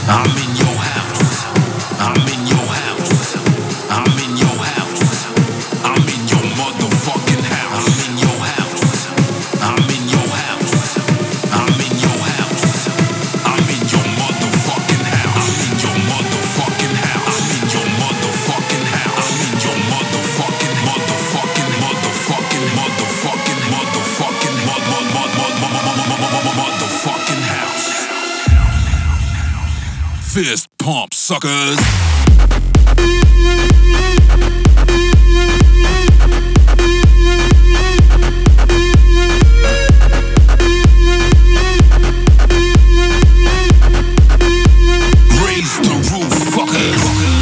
I'm in your house. I'm in your house. I'm in your house. I'm in your motherfucking house. I'm in your house. I'm in your house. I'm in your house. I'm in your motherfucking house. I'm in your motherfucking house. I'm in your motherfucking house. I'm in your motherfucking motherfucking motherfucking motherfucking motherfucking motherfucking house. Fist pump, suckers. Raise the roof, fuckers.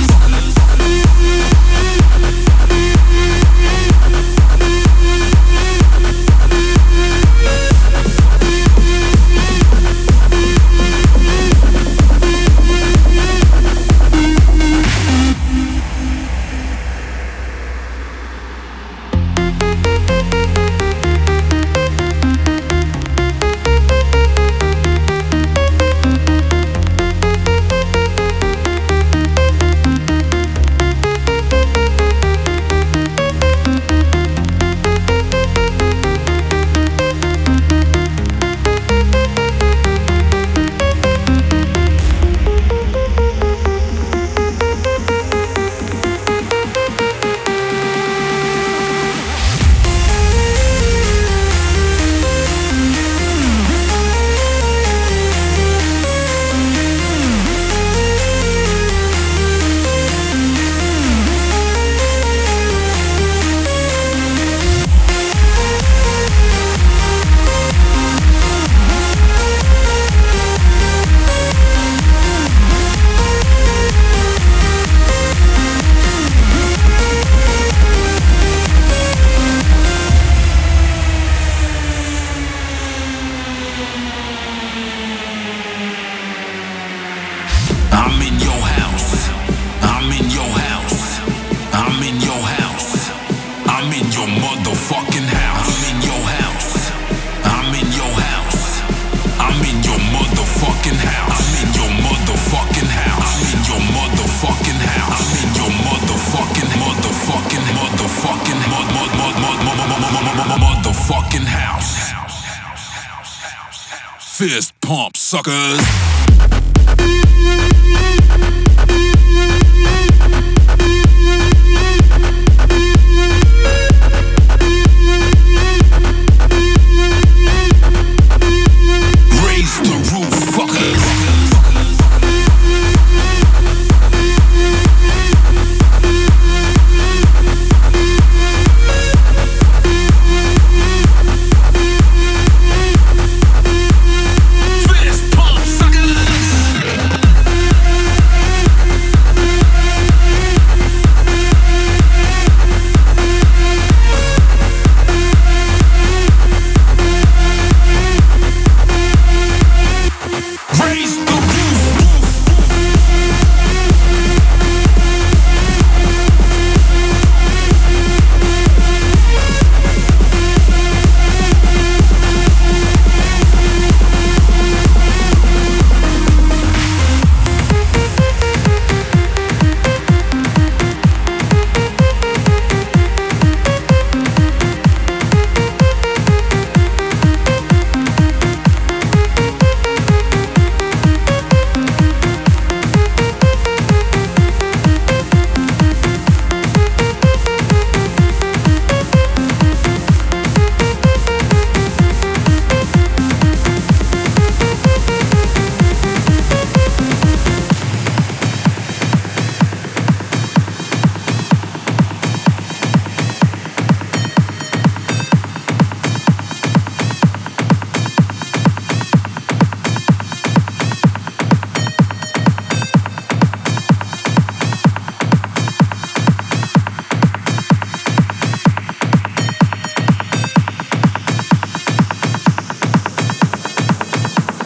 I'm in your house. I'm in your house. I'm in your house. I'm in your motherfucking house. I'm in your house. I'm in your house. I'm in your motherfucking house. I'm in your motherfucking house. I'm in your motherfucking house. I'm in your motherfucking motherfucking house. Fist pump, suckers. Raise the roof, fuckers. Fist pump, suckers. Raise the roof.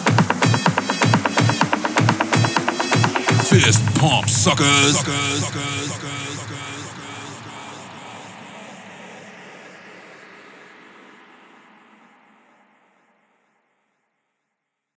Fist pump, suckers.